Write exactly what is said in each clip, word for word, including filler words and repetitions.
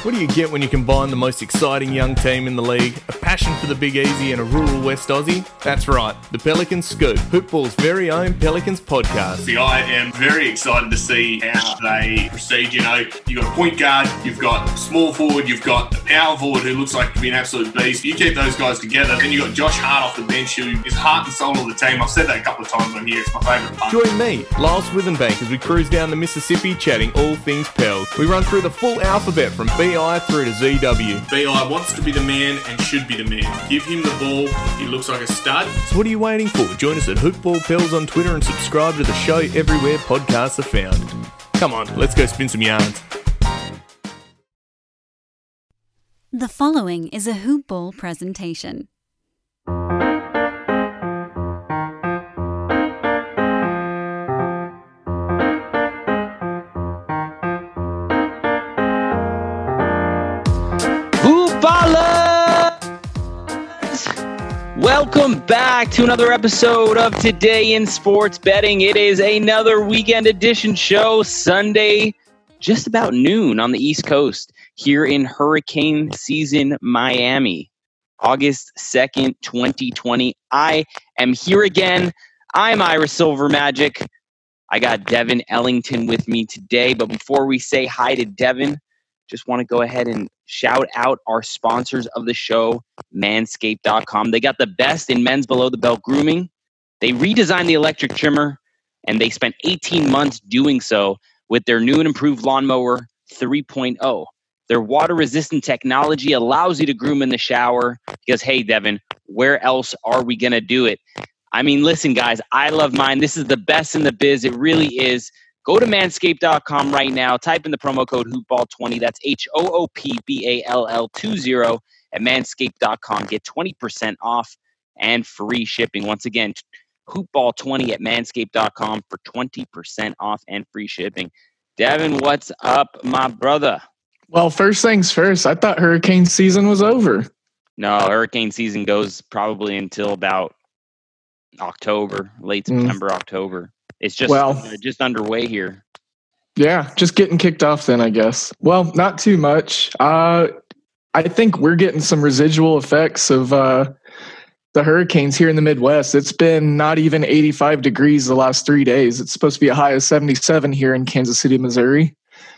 What do you get when you combine the most exciting young team in the league, a passion for the Big Easy and a rural West Aussie? That's right, the Pelicans Scoop, Hoopball's very own Pelicans podcast. See, I am very excited to see how they proceed. You know, you've got a point guard, you've got a small forward, you've got a power forward who looks like to be an absolute beast. You keep those guys together, then you've got Josh Hart off the bench who is heart and soul of the team. I've said that a couple of times on here. It's my favourite part. Join me, Lyle Swithenbank, as we cruise down the Mississippi chatting all things Pels. We run through the full alphabet from B I through to Z W. B I wants to be the man and should be the man. Give him the ball. He looks like a stud. So what are you waiting for? Join us at Hoopball Pels on Twitter and subscribe to the show everywhere podcasts are found. Come on, let's go spin some yarns. The following is a Hoopball presentation. Welcome back to another episode of Today in Sports Betting. It is another weekend edition show, Sunday, just about noon on the East Coast, here in hurricane season Miami, August second, twenty twenty. I am here again. I'm Ira Silver Magic. I got Devin Ellington with me today, but before we say hi to Devin, just want to go ahead and shout out our sponsors of the show, manscaped dot com. They got the best in men's below-the-belt grooming. They redesigned the electric trimmer, and they spent eighteen months doing so with their new and improved lawnmower three point oh. Their water-resistant technology allows you to groom in the shower because, hey, Devin, where else are we going to do it? I mean, listen, guys, I love mine. This is the best in the biz. It really is. Go to manscaped dot com right now. Type in the promo code hoopball twenty. That's H O O P B A L L twenty at manscaped dot com. Get twenty percent off and free shipping. Once again, hoopball twenty at manscaped dot com for twenty percent off and free shipping. Devin, what's up, my brother? Well, first things first, I thought hurricane season was over. No, hurricane season goes probably until about October, late September, mm. October. It's just well, uh, just underway here. Yeah, just getting kicked off then, I guess. Well, not too much. Uh, I think we're getting some residual effects of uh, the hurricanes here in the Midwest. It's been not even eighty-five degrees the last three days. It's supposed to be a high of seventy-seven here in Kansas City, Missouri.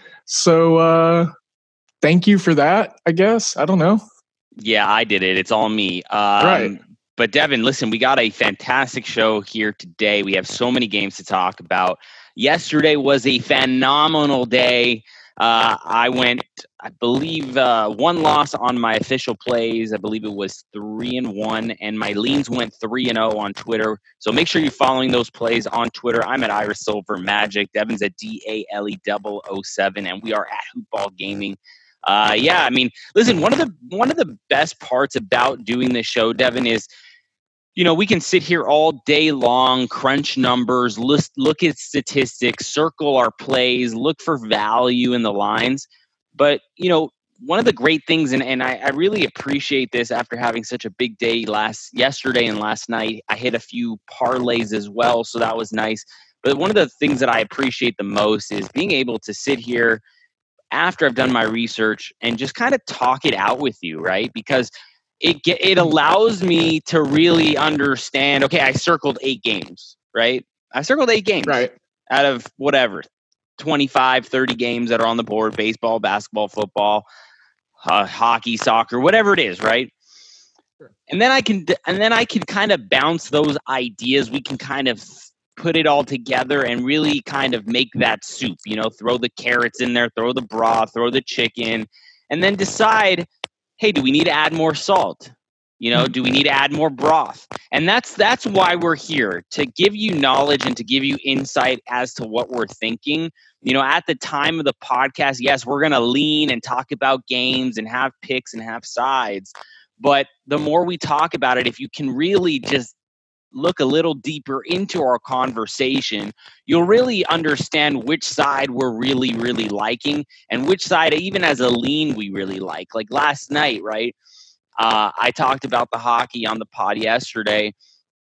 So uh, thank you for that, I guess. I don't know. Yeah, I did it. It's all me. Um, right. But Devin, listen, we got a fantastic show here today. We have so many games to talk about. Yesterday was a phenomenal day. Uh, I went, I believe, uh, one loss on my official plays. I believe it was three and one, and my leans went three and zero on Twitter. So make sure you're following those plays on Twitter. I'm at Ira Silver Magic. Devin's at D A L E double oh seven, and we are at Hoopball Gaming. Uh, yeah, I mean, listen, one of the one of the best parts about doing this show, Devin, is, you know, we can sit here all day long, crunch numbers, list, look at statistics, circle our plays, look for value in the lines. But, you know, one of the great things, and, and I, I really appreciate this after having such a big day last yesterday and last night, I hit a few parlays as well, so that was nice. But one of the things that I appreciate the most is being able to sit here after I've done my research and just kind of talk it out with you, right? Because it it allows me to really understand, okay, I circled eight games, right? I circled eight games right. out of whatever, twenty-five, thirty games that are on the board, baseball, basketball, football, uh, hockey, soccer, whatever it is, right? Sure. And then I can and then I can kind of bounce those ideas. We can kind of put it all together and really kind of make that soup, you know, throw the carrots in there, throw the broth, throw the chicken, and then decide, hey, do we need to add more salt? You know, do we need to add more broth? And that's that's why we're here, to give you knowledge and to give you insight as to what we're thinking. You know, at the time of the podcast, yes, we're going to lean and talk about games and have picks and have sides. But the more we talk about it, if you can really just look a little deeper into our conversation, you'll really understand which side we're really, really liking and which side, even as a lean, we really like. Like last night, right? Uh, I talked about the hockey on the pod yesterday,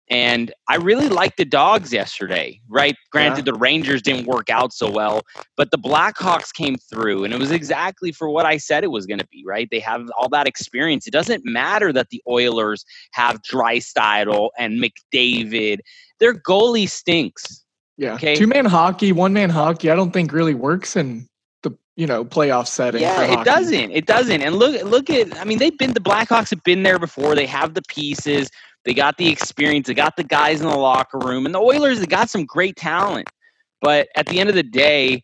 And I really liked the Dogs yesterday, right? Granted, Yeah. the Rangers didn't work out so well, but the Blackhawks came through, and it was exactly for what I said it was going to be, right? They have all that experience. It doesn't matter that the Oilers have Draisaitl and McDavid. Their goalie stinks. Yeah. Okay. Two man hockey, one man hockey, I don't think really works in the you know playoff setting. Yeah, for it hockey. doesn't. It doesn't. And look, look at. I mean, they've been the Blackhawks have been there before. They have the pieces. They got the experience. They got the guys in the locker room. And the Oilers, they got some great talent. But at the end of the day,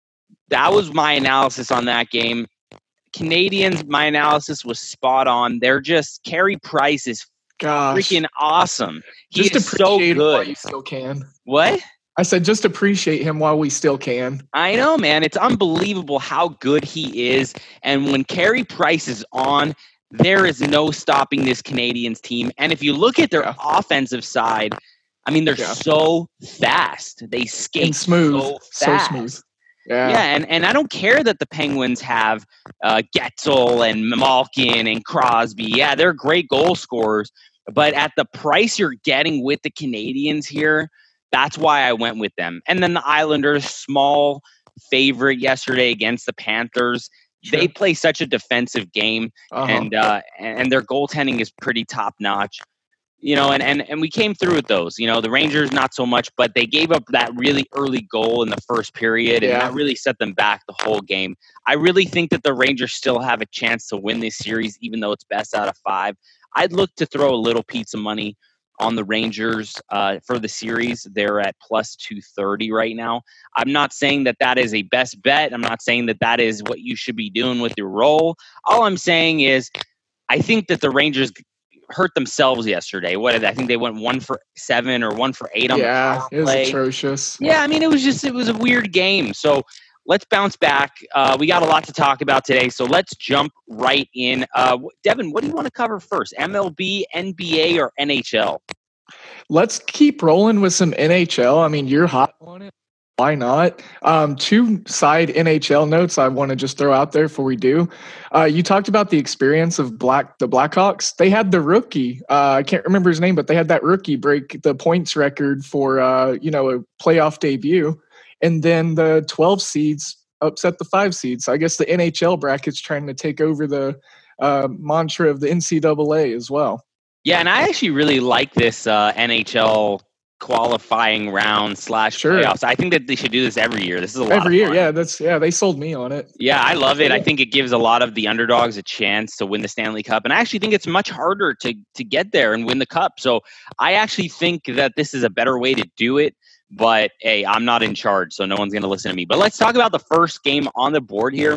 that was my analysis on that game. Canadians, my analysis was spot on. They're just Carey Price is Gosh. freaking awesome. He Just is so appreciate him while good. you still can. What? I said just appreciate him while we still can. I know, man. It's unbelievable how good he is. And when Carey Price is on, there is no stopping this Canadians team. And if you look at their Yeah. offensive side, I mean, they're Yeah. so fast. They skate And smooth. so So, fast. smooth. Yeah. Yeah, and, and I don't care that the Penguins have uh, Getzel and Malkin and Crosby. Yeah, they're great goal scorers. But at the price you're getting with the Canadians here, that's why I went with them. And then the Islanders, small favorite yesterday against the Panthers. Sure. They play such a defensive game, Uh-huh. and uh, and their goaltending is pretty top notch. You know, and, and, and we came through with those. You know, the Rangers not so much, but they gave up that really early goal in the first period, and Yeah. that really set them back the whole game. I really think that the Rangers still have a chance to win this series, even though it's best out of five. I'd look to throw a little pizza money on the Rangers uh, for the series. They're at plus two thirty right now. I'm not saying that that is a best bet. I'm not saying that that is what you should be doing with your roll. All I'm saying is I think that the Rangers hurt themselves yesterday. What did I think they went one for seven or one for eight on Yeah, the power it was play. atrocious. Yeah, I mean, it was just, it was a weird game. So let's bounce back. Uh, we got a lot to talk about today, so let's jump right in. Uh, Devin, what do you want to cover first? M L B, N B A, or N H L? Let's keep rolling with some N H L. I mean, you're hot on it. Why not? Um, two side N H L notes I want to just throw out there before we do. Uh, you talked about the experience of Black the Blackhawks. They had the rookie. Uh, I can't remember his name, but they had that rookie break the points record for uh, you know a playoff debut, and then the twelve seeds upset the five seeds. So I guess the N H L bracket's trying to take over the uh, mantra of the N C double A as well. Yeah, and I actually really like this uh, N H L qualifying round slash Sure. playoffs. I think that they should do this every year. This is a lot Every of year, fun. yeah, that's yeah. They sold me on it. Yeah, I love it. I think it gives a lot of the underdogs a chance to win the Stanley Cup. And I actually think it's much harder to to get there and win the cup. So I actually think that this is a better way to do it. But hey, I'm not in charge, so no one's going to listen to me. But let's talk about the first game on the board here.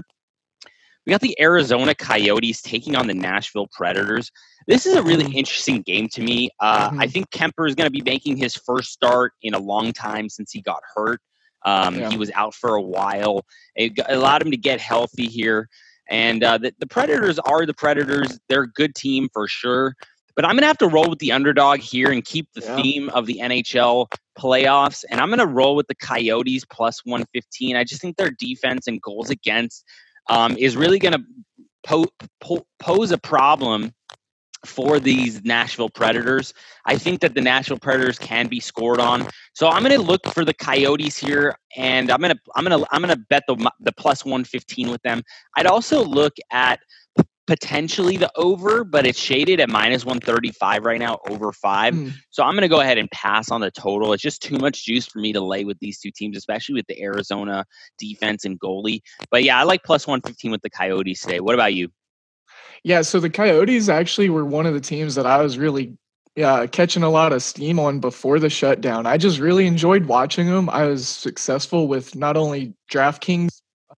We got the Arizona Coyotes taking on the Nashville Predators. This is a really Mhm. interesting game to me. Uh, Mhm. I think Kemper is going to be making his first start in a long time since he got hurt. Um, Yeah. He was out for a while. It g- allowed him to get healthy here. And uh, the, the Predators are the Predators. They're a good team for sure. But I'm going to have to roll with the underdog here and keep the Yeah. theme of the N H L playoffs. And I'm going to roll with the Coyotes plus one fifteen. I just think their defense and goals against um, is really going to po- po- pose a problem for these Nashville Predators. I think that the Nashville Predators can be scored on. So I'm going to look for the Coyotes here, and I'm going to I'm going to I'm going to bet the the plus one fifteen with them. I'd also look at p- potentially the over, but it's shaded at minus one thirty-five right now, over five. Mm. So I'm going to go ahead and pass on the total. It's just too much juice for me to lay with these two teams, especially with the Arizona defense and goalie. But yeah, I like plus one fifteen with the Coyotes today. What about you? Yeah, so the Coyotes actually were one of the teams that I was really uh, catching a lot of steam on before the shutdown. I just really enjoyed watching them. I was successful with not only DraftKings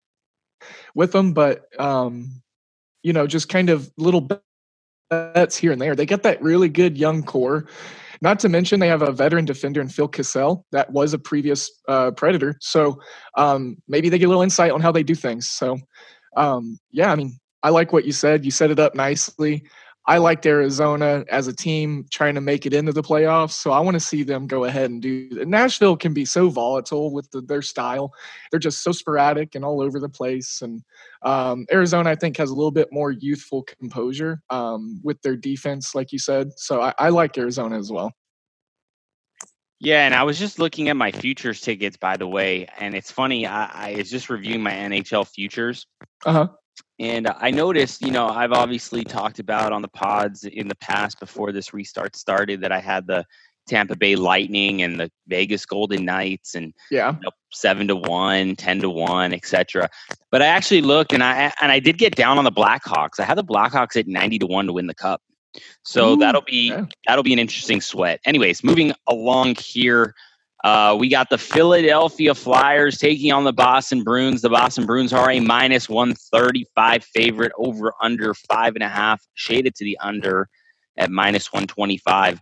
with them, but um, you know, just kind of little bets here and there. They got that really good young core. Not to mention they have a veteran defender in Phil Kessel that was a previous uh, Predator. So um, maybe they get a little insight on how they do things. So um, yeah, I mean, I like what you said. You set it up nicely. I liked Arizona as a team trying to make it into the playoffs, so I want to see them go ahead and do that. Nashville can be so volatile with the, their style. They're just so sporadic and all over the place. And um, Arizona, I think, has a little bit more youthful composure um, with their defense, like you said. So I, I like Arizona as well. Yeah, and I was just looking at my futures tickets, by the way, and it's funny. I, I was just reviewing my N H L futures. Uh-huh. And I noticed, you know, I've obviously talked about on the pods in the past before this restart started that I had the Tampa Bay Lightning and the Vegas Golden Knights and Yeah. you know, seven to one, ten to one, et cetera. But I actually looked and I and I did get down on the Blackhawks. I had the Blackhawks at ninety to one to win the cup. So Ooh, that'll be yeah. that'll be an interesting sweat. Anyways, moving along here. Uh, we got the Philadelphia Flyers taking on the Boston Bruins. The Boston Bruins are a minus one thirty-five favorite, over under five and a half, shaded to the under at minus one twenty-five.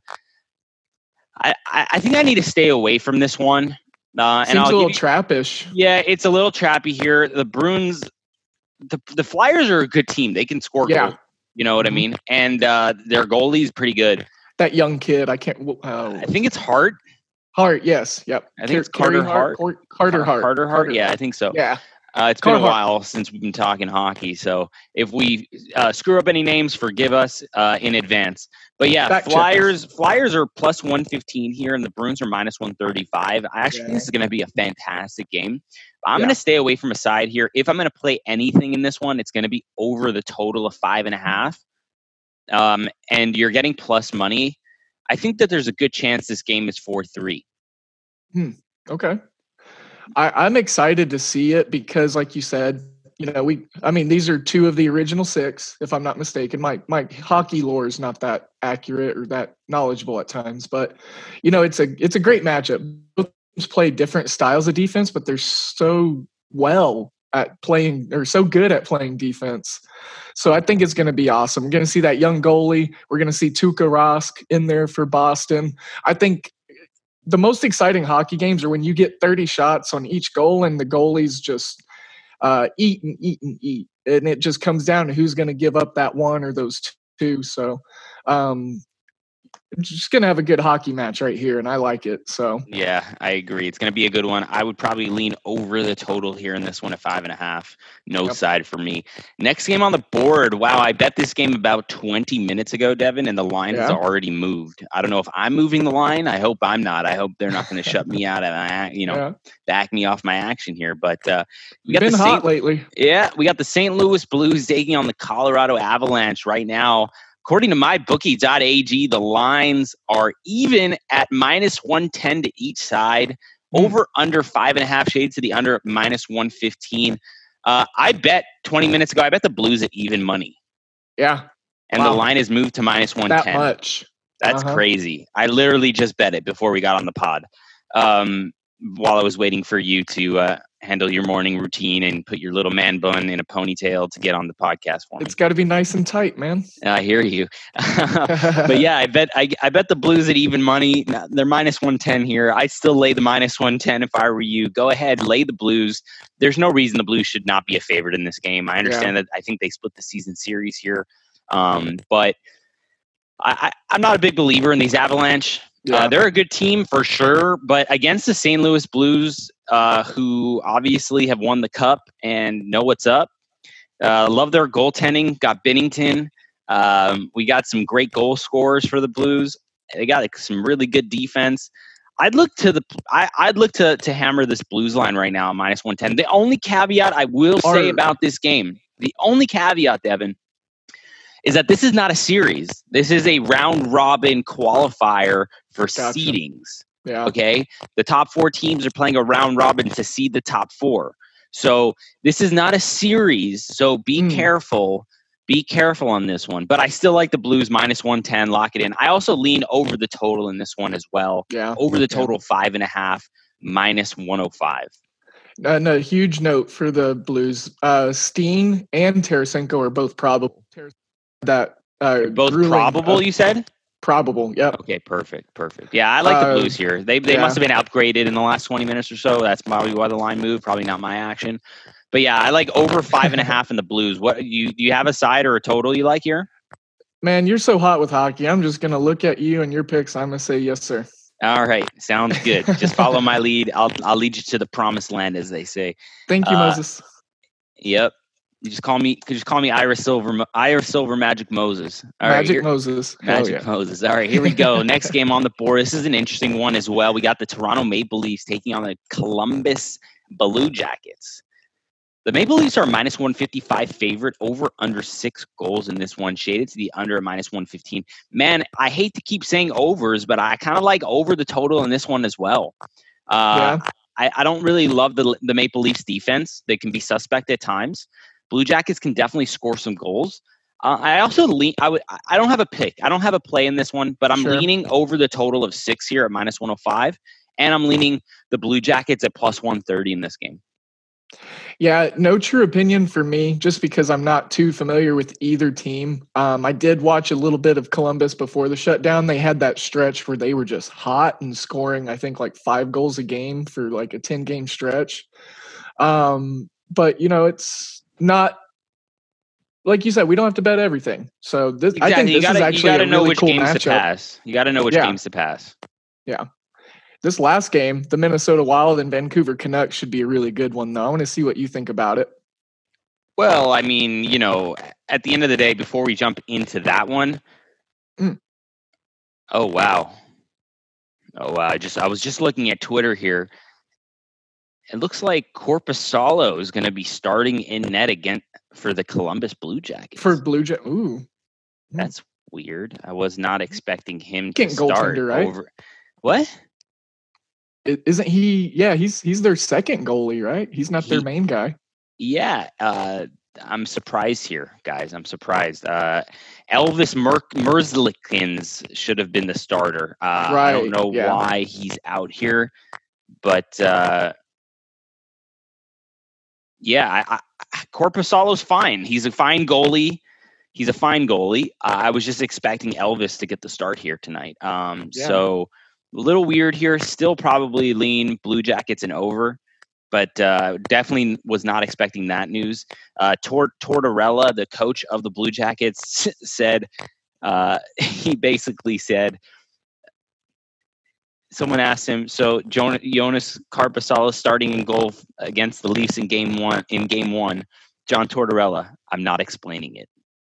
I, I, I think I need to stay away from this one. Uh, Seems and I'll a little give you, trappish. Yeah, it's a little trappy here. The Bruins, the, the Flyers are a good team. They can score Yeah. goals. You know what Mhm. I mean? And uh, their goalie's pretty good. That young kid, I can't. Uh, I think it's Hart. Hart, yes, yep. I think it's Carter Carter Hart. Or Carter Hart. Carter Hart. Yeah, I think so. Yeah. Uh, it's been a Carter Hart. while since we've been talking hockey, so if we uh, screw up any names, forgive us uh, in advance. But yeah, Fact check Flyers Flyers are plus one fifteen here, and the Bruins are minus one thirty-five. I actually Yeah. think this is going to be a fantastic game. I'm Yeah. going to stay away from a side here. If I'm going to play anything in this one, it's going to be over the total of five and a half. Um, and you're getting plus money. I think that there's a good chance this game is four three. Okay. I, I'm excited to see it because, like you said, you know, we. I mean, these are two of the original six, if I'm not mistaken. My my hockey lore is not that accurate or that knowledgeable at times, but you know, it's a it's a great matchup. Both teams play different styles of defense, but they're so well at playing, or so good at playing defense. So I think it's going to be awesome. We're going to see that young goalie. We're going to see Tuukka Rask in there for Boston. I think the most exciting hockey games are when you get thirty shots on each goal and the goalies just uh, eat and eat and eat. And it just comes down to who's going to give up that one or those two. So um, just going to have a good hockey match right here, and I like it. So Yeah, I agree. It's going to be a good one. I would probably lean over the total here in this one at five and a half. No Yep. side for me. Next game on the board. Wow, I bet this game about twenty minutes ago, Devin, and the line has Yeah. already moved. I don't know if I'm moving the line. I hope I'm not. I hope they're not going to shut me out of my, you know, yeah, back me off my action here. But uh, we you've got been the hot Saint, lately. yeah, we got the Saint Louis Blues taking on the Colorado Avalanche right now. According to my bookie dot a g, the lines are even at minus one ten to each side. Mm. Over under five and a half, shades to the under at minus one fifteen. Uh, I bet twenty minutes ago, I bet the Blues at even money. Yeah, And Wow. the line is moved to minus one that ten. much. That's Uh-huh. crazy. I literally just bet it before we got on the pod. Um, while I was waiting for you to uh, handle your morning routine and put your little man bun in a ponytail to get on the podcast for me. It's got to be nice and tight, man. I hear you. But yeah, I bet I, I bet the Blues at even money. They're minus one ten here. I'd still lay the minus one ten if I were you. Go ahead, lay the Blues. There's no reason the Blues should not be a favorite in this game. I understand that I think they split the season series here. Um, but I, I, I'm not a big believer in these Avalanche. Yeah. Uh, they're a good team for sure, but against the Saint Louis Blues, uh, who obviously have won the cup and know what's up. Uh, love their goaltending. Got Binnington. Um, we got some great goal scorers for the Blues. They got like, some really good defense. I'd look to the I, I'd look to to hammer this Blues line right now at minus one ten. The only caveat I will say Are- about this game, the only caveat, Devin, is that this is not a series. This is a round robin qualifier for Gotcha. seedings. Yeah. Okay. The top four teams are playing a round robin to seed the top four. So this is not a series. So be Mm. careful. Be careful on this one. But I still like the Blues minus one ten. Lock it in. I also lean over the total in this one as well. Yeah. Over the Yeah. total five and a half, minus one oh five. And a huge note for the Blues: uh, Steen and Tarasenko are both probable. That uh, Both grueling- probable, uh, you said? probable. Yep. Okay, perfect, perfect. Yeah, I like the Uh, Blues here. They they yeah. must have been upgraded in the last twenty minutes or so. That's probably why the line moved. Probably not my action. But yeah, I like over five and a half in the Blues. What you do you have a side or a total you like here? Man, you're so hot with hockey. I'm just gonna look at you and your picks. I'm gonna say yes, sir. All right, sounds good. Just follow my lead. I'll I'll lead you to the promised land, as they say. Thank you, Uh, Moses. Yep. You just call me. Could just call me Ira Silver. Ira Silver Magic Moses. All right, Magic here- Moses. Hell Magic yeah. Moses. All right, here we go. Next game on the board. This is an interesting one as well. We got the Toronto Maple Leafs taking on the Columbus Blue Jackets. The Maple Leafs are minus one fifty-five favorite, over under six goals in this one, shaded to the under minus one fifteen. Man, I hate to keep saying overs, but I kind of like over the total in this one as well. Uh, Yeah. I, I don't really love the the Maple Leafs defense. They can be suspect at times. Blue Jackets can definitely score some goals. Uh, I also lean. I would. I don't have a pick. I don't have a play in this one, but I'm Sure. leaning over the total of six here at minus one hundred five, and I'm leaning the Blue Jackets at plus one thirty in this game. Yeah, no true opinion for me, just because I'm not too familiar with either team. Um, I did watch a little bit of Columbus before the shutdown. They had that stretch where they were just hot and scoring, I think, like five goals a game for like a ten-game stretch. Um, but, you know, it's not – like you said, we don't have to bet everything. So this, I think Exactly. You this gotta, is you actually gotta a know really which cool games to matchup. pass. You got to know which Yeah. games to pass. This last game, the Minnesota Wild and Vancouver Canucks, should be a really good one, though. I want to see what you think about it. Well, I mean, you know, at the end of the day, before we jump into that one, Mm. oh wow, oh wow! I just I was just looking at Twitter here. It looks like Korpisalo is going to be starting in net again for the Columbus Blue Jackets. For Blue Jack, ooh. That's weird. I was not expecting him to Can't start goaltender, right? over. What? I- Isn't he? Yeah, he's he's their second goalie, right? He's not their He- main guy. Yeah, uh, I'm surprised here, guys. I'm surprised. Uh, Elvis Mer- Merzlikins should have been the starter. Uh, I don't Right, know yeah. why he's out here, but uh, yeah, I, I, Korpisalo's fine. He's a fine goalie. He's a fine goalie. Uh, I was just expecting Elvis to get the start here tonight. Um, Yeah. So a little weird here. Still probably lean Blue Jackets and over. But uh, definitely was not expecting that news. Uh, Tor- Tortorella, the coach of the Blue Jackets, said uh, he basically said, someone asked him, so Jon- Jonas Korpisalo starting in goal against the Leafs in game one. In game one, John Tortorella, I'm not explaining it.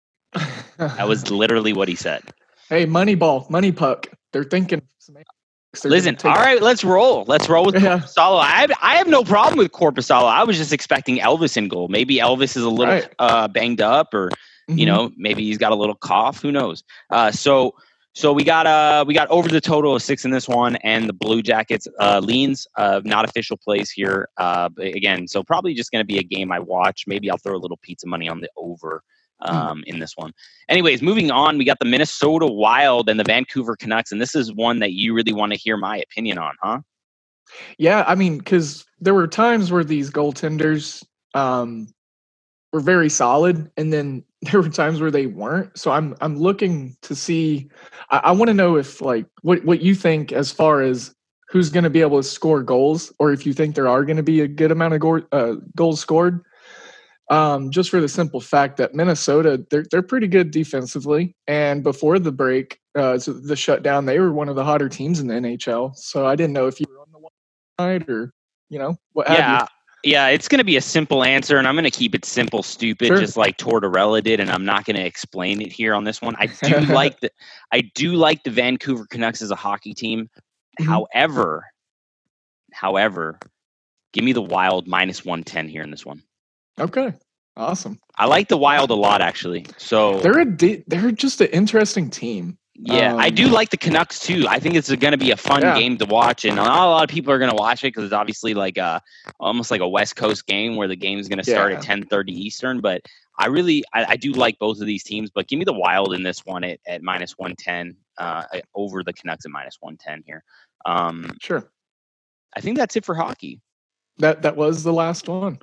That was literally what he said. Hey, money ball, money puck. They're thinking. They're Listen, gonna take- all right, let's roll. Let's roll with Yeah. Korpisalo. I have, I have no problem with Korpisalo. I was just expecting Elvis in goal. Maybe Elvis is a little Right. uh, banged up, or you Mhm. know, maybe he's got a little cough. Who knows? Uh, so, so we got uh, we got over the total of six in this one, and the Blue Jackets uh, leans, uh, not official plays here. Uh, but again, so probably just going to be a game I watch. Maybe I'll throw a little pizza money on the over. Um, in this one. Anyways, moving on, we got the Minnesota Wild and the Vancouver Canucks, and this is one that you really want to hear my opinion on, huh? Yeah, I mean, because there were times where these goaltenders um, were very solid, and then there were times where they weren't. So I'm I'm looking to see. I, I want to know if like what what you think as far as who's going to be able to score goals, or if you think there are going to be a good amount of go- uh, goals scored. Um, just for the simple fact that Minnesota, they're they're pretty good defensively, and before the break, uh, so the shutdown, they were one of the hotter teams in the N H L. So I didn't know if you were on the one side or you know what. have you. Yeah, yeah, it's going to be a simple answer, and I'm going to keep it simple, stupid, Sure. just like Tortorella did, and I'm not going to explain it here on this one. I do like the I do like the Vancouver Canucks as a hockey team. Mhm. However, however, give me the Wild minus one ten here in this one. Okay, awesome. I like the Wild a lot, actually. So They're a di- they're just an interesting team. yeah, I um, do like the Canucks too. I think it's going to be a fun Yeah. game to watch, and not a lot of people are going to watch it because it's obviously like a almost like a West Coast game where the game is going to start Yeah. at ten thirty Eastern. But I really, I, I do like both of these teams. But give me the Wild in this one at, at minus one ten uh, over the Canucks at minus one ten here. Um, Sure. I think that's it for hockey. That that was the last one.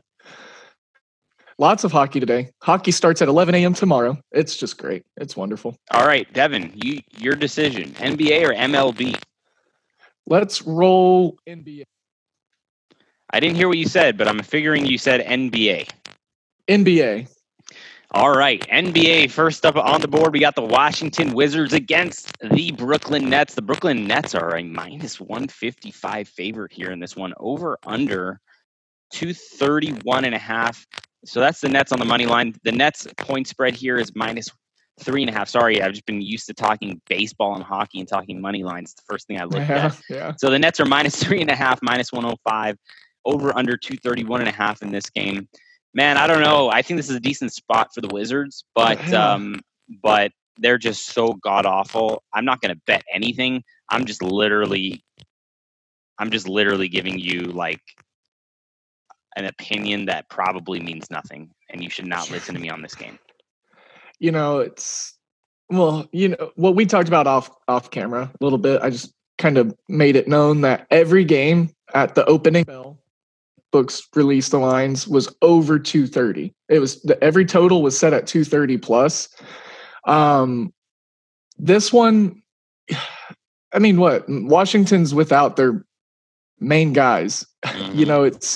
Lots of hockey today. Hockey starts at eleven a.m. tomorrow. It's just great. It's wonderful. All right, Devin, you your decision: N B A or M L B? Let's roll N B A. I didn't hear what you said, but I'm figuring you said N B A. N B A. All right, N B A first up on the board. We got the Washington Wizards against the Brooklyn Nets. The Brooklyn Nets are a minus one fifty-five favorite here in this one. Over under two thirty-one and a half. so that's the Nets on the money line. The Nets point spread here is minus three and a half. Sorry, I've just been used to talking baseball and hockey and talking money lines. It's the first thing I looked Yeah, at. yeah. So the Nets are minus three and a half, minus one oh five, over under two thirty-one and a half in this game. Man, I don't know. I think this is a decent spot for the Wizards, but Yeah. um, but they're just so god awful. I'm not going to bet anything. I'm just literally, I'm just literally giving you like an opinion that probably means nothing, and you should not listen to me on this game. You know, it's well, you know, what we talked about off off camera a little bit. I just kind of made it known that every game at the opening bell, books released the lines was over two thirty. It was the, every total was set at two thirty plus. Um, this one, I mean, what Washington's without their main guys. Mm-hmm. You know, it's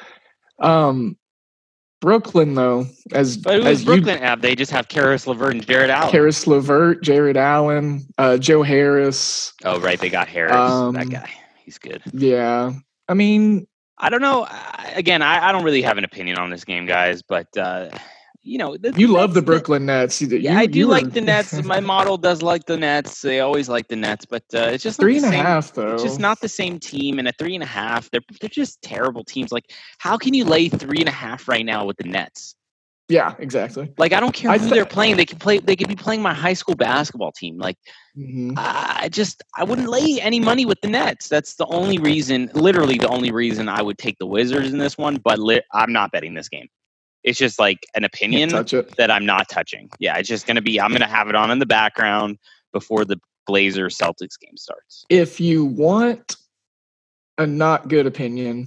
um, Brooklyn though. As But it was as Brooklyn app. They just have Karis LeVert and Jared Allen. Karis LeVert, Jared Allen, uh, Joe Harris. Oh, right. They got Harris. Um, that guy. He's good. Yeah, I mean, I don't know. I, again, I, I don't really have an opinion on this game, guys. But uh, you know, the, you the love Nets, the Brooklyn Nets. You, Yeah, you, I do you like were- the Nets. My model does like the Nets. They always like the Nets, but uh, it's just not three the and a same- half though. It's just not the same team, and at three and a half, they're they're just terrible teams. Like, how can you lay three and a half right now with the Nets? Yeah, exactly. Like, I don't care I who th- they're playing. They could play. They could be playing my high school basketball team. Like, Mhm. I just I wouldn't lay any money with the Nets. That's the only reason, literally the only reason I would take the Wizards in this one. But li- I'm not betting this game. It's just like an opinion Can't touch it. that I'm not touching. Yeah, it's just gonna be. I'm gonna have it on in the background before the Blazers Celtics game starts. If you want a not good opinion,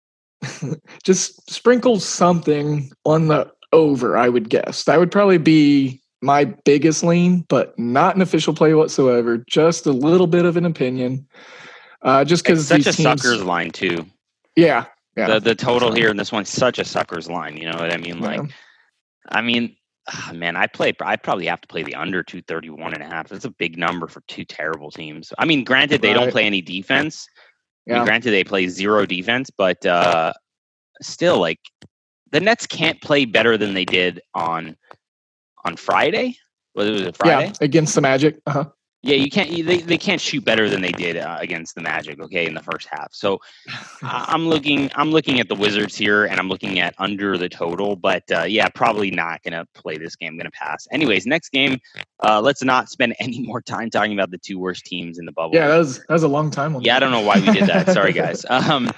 just sprinkle something on the over, I would guess. That would probably be my biggest lean, but not an official play whatsoever. Just a little bit of an opinion. Uh, just It's because such these a teams, sucker's line too. yeah, yeah, The the total here in this one's such a sucker's line. You know what I mean? Like, yeah. I mean, ah, man, I play. I probably have to play the under two thirty one and a half. That's a big number for two terrible teams. I mean, granted, they don't Right. play any defense. I mean, Yeah. granted, they play zero defense, but uh, still, like, the Nets can't play better than they did on on Friday. Was it, was it Friday? yeah, against the Magic. Uh-huh. Yeah, you can't. you- They, they can't shoot better than they did uh, against the Magic. Okay, in the first half. So I- I'm looking. I'm looking at the Wizards here, and I'm looking at under the total. But uh, yeah, probably not gonna play this game. I'm gonna pass. Anyways, next game. Uh, let's not spend any more time talking about the two worst teams in the bubble. Yeah, that was that was a long time. On Yeah, I that. don't know why we did that. Sorry, guys. Um,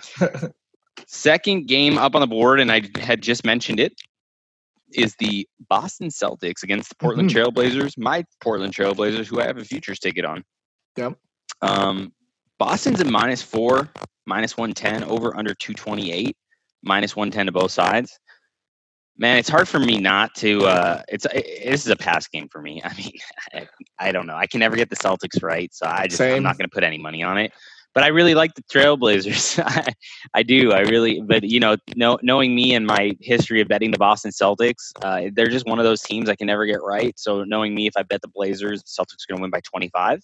second game up on the board, and I had just mentioned it, is the Boston Celtics against the Portland Mhm. Trailblazers. My Portland Trailblazers, who I have a futures ticket on. Yep. Um, Boston's at minus four, minus one ten, over under two twenty eight, minus one ten to both sides. Man, it's hard for me not to. Uh, it's it, this is a pass game for me. I mean, I, I don't know. I can never get the Celtics right, so I just I'm Same. not going to put any money on it. But I really like the Trailblazers. I, I do. I really. But you know, know, knowing me and my history of betting the Boston Celtics, uh, they're just one of those teams I can never get right. So knowing me, if I bet the Blazers, the Celtics are going to win by twenty-five.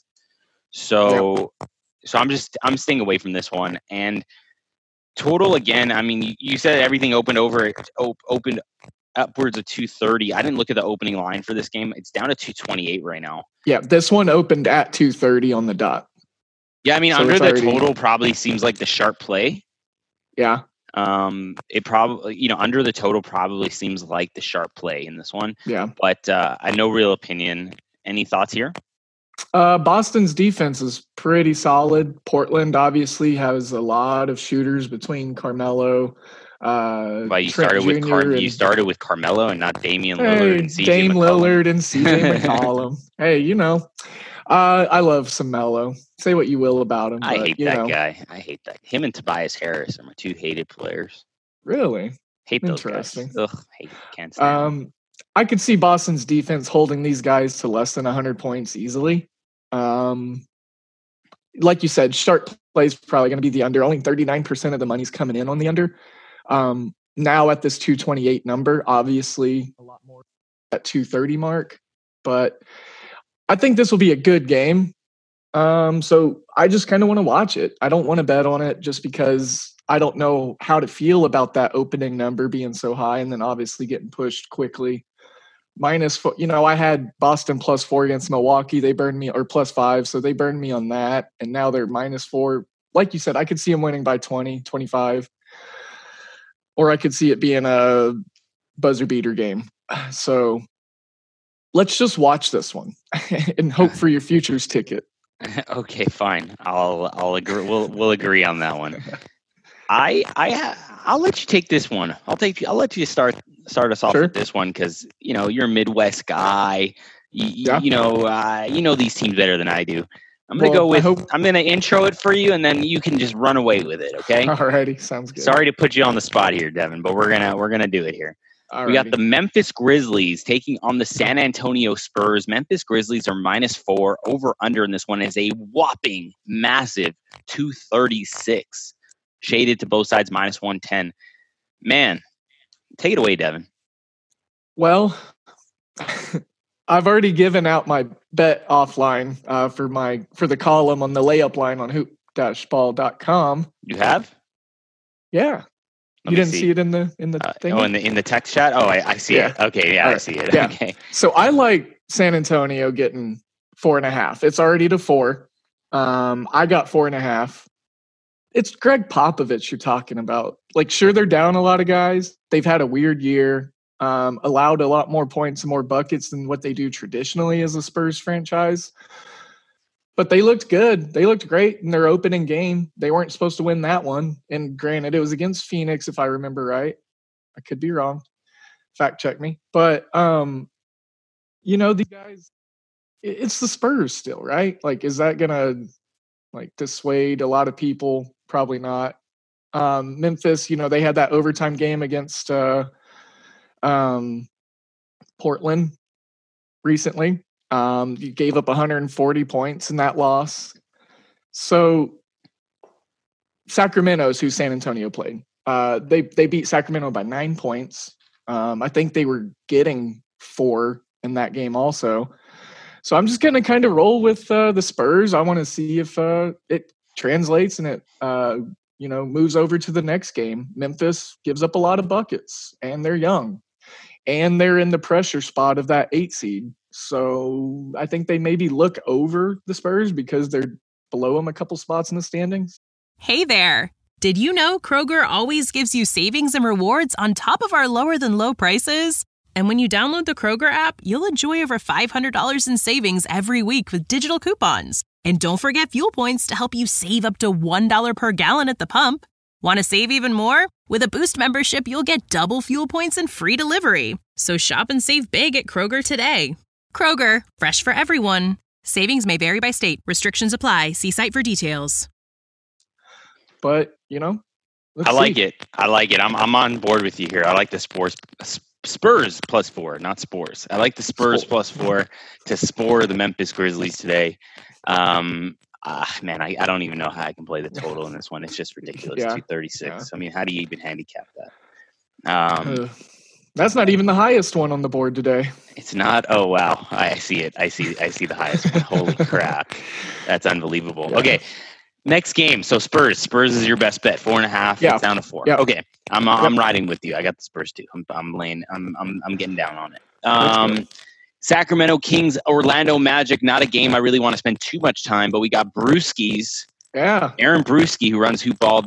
So, so I'm just I'm staying away from this one. And total again. I mean, you, you said everything opened over op, opened upwards of two thirty. I didn't look at the opening line for this game. It's down to two twenty-eight right now. Yeah, this one opened at two thirty on the dot. Yeah, I mean, So under it's the already- total probably seems like the sharp play. Yeah. Um, it probably, you know, under the total probably seems like the sharp play in this one. Yeah. But uh, I no real opinion. Any thoughts here? Uh, Boston's defense is pretty solid. Portland obviously has a lot of shooters between Carmelo. Uh, Well, you Trent started with Car- Junior you and- started with Carmelo and not Damian Lillard Hey, and C J Dame McCollum. Lillard and C J McCollum. Hey, you know, uh, I love some Melo. Say what you will about him. I but, hate you that know, guy. I hate that. Him and Tobias Harris are my two hated players. Really? Hate those Interesting. guys. Ugh, hate it. Can't stand them. Um, I could see Boston's defense holding these guys to less than one hundred points easily. Um, like you said, sharp play is probably going to be the under. Only thirty-nine percent of the money's coming in on the under. Um, now at this two twenty-eight number, obviously a lot more at two thirty mark. But I think this will be a good game. Um, so I just kind of want to watch it. I don't want to bet on it just because I don't know how to feel about that opening number being so high and then obviously getting pushed quickly. Minus four, you know, I had Boston plus four against Milwaukee. They burned me, or plus five. So they burned me on that. And now they're minus four. Like you said, I could see them winning by twenty, twenty-five. Or I could see it being a buzzer beater game. So let's just watch this one and hope for your futures ticket. Okay, fine. I'll I'll agree. We'll we'll agree on that one. I I I'll let you take this one. I'll take I'll let you start start us off Sure. with this one because you know you're a Midwest guy. You, Yeah. you know uh, you know these teams better than I do. I'm gonna Well, go I with hope- I'm gonna intro it for you and then you can just run away with it. Okay. Alrighty, sounds good. Sorry to put you on the spot here, Devin, but we're gonna we're gonna do it here. Alrighty. We got the Memphis Grizzlies taking on the San Antonio Spurs. Memphis Grizzlies are minus four. Over under in this one is a whopping massive two thirty-six. Shaded to both sides, minus one ten. Man, take it away, Devin. Well, I've already given out my bet offline uh, for my for the column on the layup line on hoop dash ball dot com. You have? Yeah. Let You me didn't see. it in the in the Uh, thing? oh, in the in the text chat? Oh, I, I see Yeah. it. Okay, yeah, I Alright, see it. yeah. Okay. So I like San Antonio getting four and a half. It's already to four. Um, I got four and a half. It's Greg Popovich you're talking about. Like, sure, they're down a lot of guys. They've had a weird year. Um, allowed a lot more points and more buckets than what they do traditionally as a Spurs franchise. But they looked good. They looked great in their opening game. They weren't supposed to win that one. And granted, it was against Phoenix, if I remember right. I could be wrong. Fact check me. But, um, you know, these guys, it- it's the Spurs still, right? Like, is that going to, like, dissuade a lot of people? Probably not. Um, Memphis, you know, they had that overtime game against uh, um, Portland recently. Um, you gave up one hundred forty points in that loss. So Sacramento's who San Antonio played. Uh, they they beat Sacramento by nine points. Um, I think they were getting four in that game also. So I'm just going to kind of roll with uh, the Spurs. I want to see if uh, it translates and it uh, you know moves over to the next game. Memphis gives up a lot of buckets, and they're young, and they're in the pressure spot of that eight seed. So I think they maybe look over the Spurs because they're below them a couple spots in the standings. Hey there! Did you know Kroger always gives you savings and rewards on top of our lower than low prices? And when you download the Kroger app, you'll enjoy over five hundred dollars in savings every week with digital coupons. And don't forget fuel points to help you save up to one dollar per gallon at the pump. Want to save even more? With a Boost membership, you'll get double fuel points and free delivery. So shop and save big at Kroger today. Kroger, fresh for everyone. Savings may vary by state. Restrictions apply. See site for details. But, you know, let's I like see. it. I like it. I'm I'm on board with you here. I like the Spurs Spurs plus four, not Spores. I like the Spurs Sport. plus four to spore the Memphis Grizzlies today. Um, ah, man, I, I don't even know how I can play the total in this one. It's just ridiculous. Yeah. two thirty-six. Yeah. I mean, how do you even handicap that? Um, Uh, that's not even the highest one on the board today. It's not. Oh wow, I see it. I see. I see the highest one. Holy crap, that's unbelievable. Yeah. Okay, next game. So Spurs. Spurs is your best bet. Four and a half. Yeah. It's down to four. Yeah. Okay, I'm I'm riding with you. I got the Spurs too. I'm I'm laying. I'm I'm I'm getting down on it. Um, Sacramento Kings, Orlando Magic. Not a game I really want to spend too much time, but we got Brewskis. Yeah. Aaron Brewski, who runs Hoop Ball.